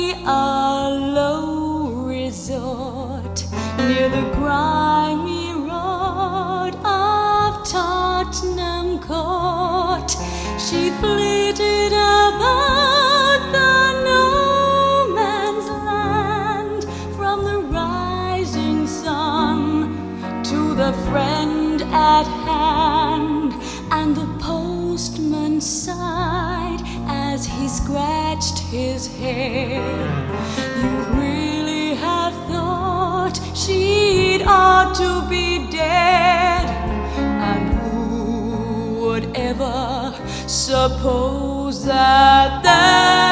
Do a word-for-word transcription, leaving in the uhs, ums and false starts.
a low resort near the grimy road of Tottenham Court. She flitted about the no man's land, from the rising sun to the friend at hand, and the postman sighed as he scratched his head. You really have thought she'd ought to be dead, and who would ever suppose that that